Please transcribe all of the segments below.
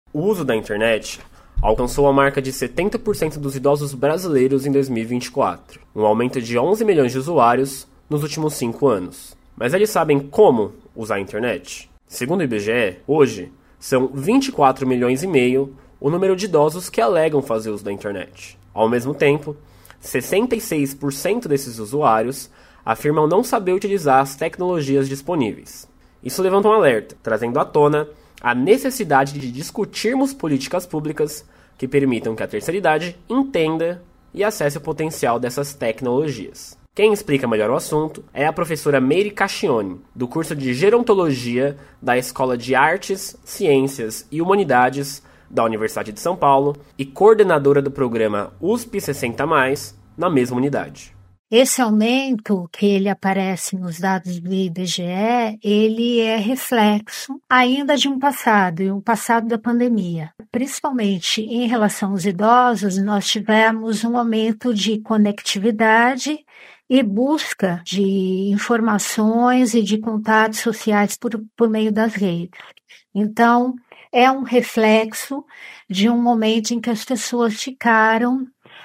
O uso da internet alcançou a marca de 70% dos idosos brasileiros em 2024, um aumento de 11 milhões de usuários nos últimos 5 anos. Mas eles sabem como usar a internet? Segundo o IBGE, hoje, são 24 milhões e meio o número de idosos que alegam fazer uso da internet. Ao mesmo tempo, 66% desses usuários afirmam não saber utilizar as tecnologias disponíveis. Isso levanta um alerta, trazendo à tona a necessidade de discutirmos políticas públicas que permitam que a terceira idade entenda e acesse o potencial dessas tecnologias. Quem explica melhor o assunto é a professora Meire Cacchione, do curso de Gerontologia da Escola de Artes, Ciências e Humanidades da Universidade de São Paulo e coordenadora do programa USP 60+, na mesma unidade. Esse aumento que ele aparece nos dados do IBGE, ele é reflexo ainda de um passado da pandemia. Principalmente em relação aos idosos, nós tivemos um aumento de conectividade e busca de informações e de contatos sociais por meio das redes. Então, é um reflexo de um momento em que as pessoas ficaram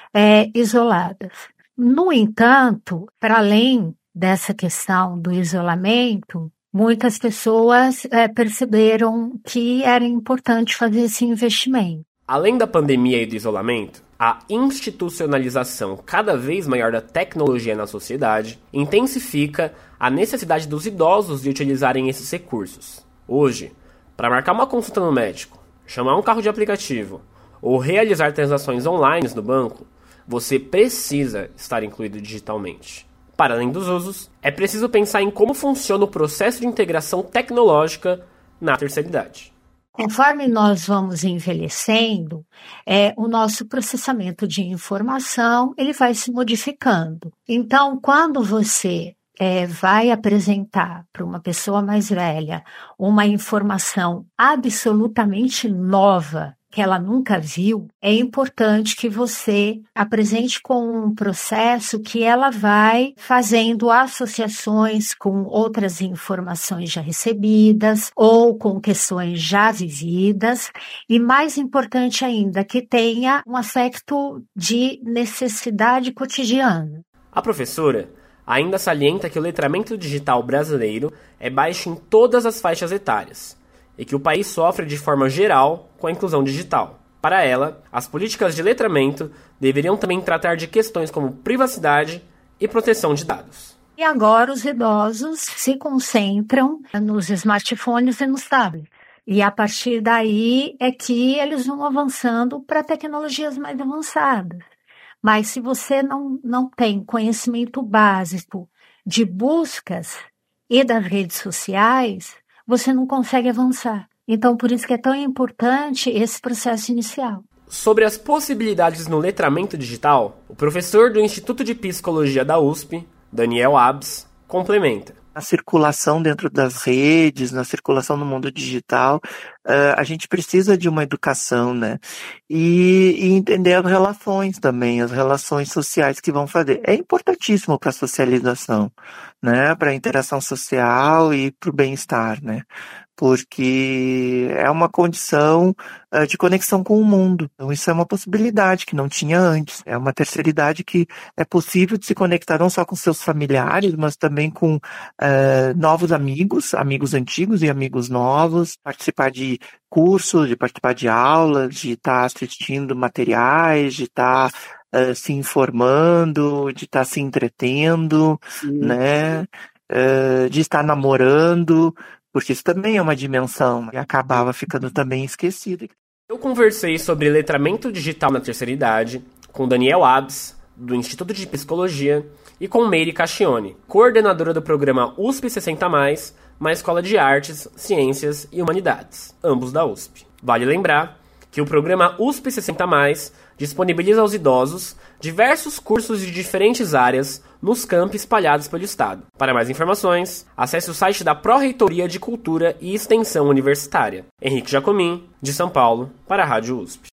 isoladas. No entanto, para além dessa questão do isolamento, muitas pessoas perceberam que era importante fazer esse investimento. Além da pandemia e do isolamento, a institucionalização cada vez maior da tecnologia na sociedade intensifica a necessidade dos idosos de utilizarem esses recursos. Hoje, para marcar uma consulta no médico, chamar um carro de aplicativo ou realizar transações online no banco, você precisa estar incluído digitalmente. Para além dos usos, é preciso pensar em como funciona o processo de integração tecnológica na terceira idade. Conforme nós vamos envelhecendo, o nosso processamento de informação ele vai se modificando. Então, quando você vai apresentar para uma pessoa mais velha uma informação absolutamente nova, que ela nunca viu, é importante que você apresente com um processo que ela vai fazendo associações com outras informações já recebidas ou com questões já vividas e, mais importante ainda, que tenha um aspecto de necessidade cotidiana. A professora ainda salienta que o letramento digital brasileiro é baixo em todas as faixas etárias e que o país sofre de forma geral com a inclusão digital. Para ela, as políticas de letramento deveriam também tratar de questões como privacidade e proteção de dados. E agora os idosos se concentram nos smartphones e nos tablets. E a partir daí é que eles vão avançando para tecnologias mais avançadas. Mas se você não tem conhecimento básico de buscas e das redes sociais, você não consegue avançar. Então, por isso que é tão importante esse processo inicial. Sobre as possibilidades no letramento digital, o professor do Instituto de Psicologia da USP, Daniel Abs, complementa. Na circulação dentro das redes, na circulação no mundo digital, a gente precisa de uma educação, né? E entender as relações também, as relações sociais que vão fazer. É importantíssimo para a socialização, né? Para a interação social e para o bem-estar, né? Porque é uma condição de conexão com o mundo. Então isso é uma possibilidade que não tinha antes. É uma terceira idade que é possível de se conectar não só com seus familiares, mas também com novos amigos antigos e amigos novos, participar de cursos, de participar de aulas, de estar assistindo materiais, de estar se informando, de estar se entretendo, né? De estar namorando, porque isso também é uma dimensão e acabava ficando também esquecida. Eu conversei sobre letramento digital na terceira idade com Daniel Abs, do Instituto de Psicologia, e com Meire Cacchione, coordenadora do programa USP 60+, na Escola de Artes, Ciências e Humanidades, ambos da USP. Vale lembrar que o programa USP 60+, disponibiliza aos idosos diversos cursos de diferentes áreas nos campi espalhados pelo estado. Para mais informações, acesse o site da Pró-Reitoria de Cultura e Extensão Universitária. Henrique Jacomin, de São Paulo, para a Rádio USP.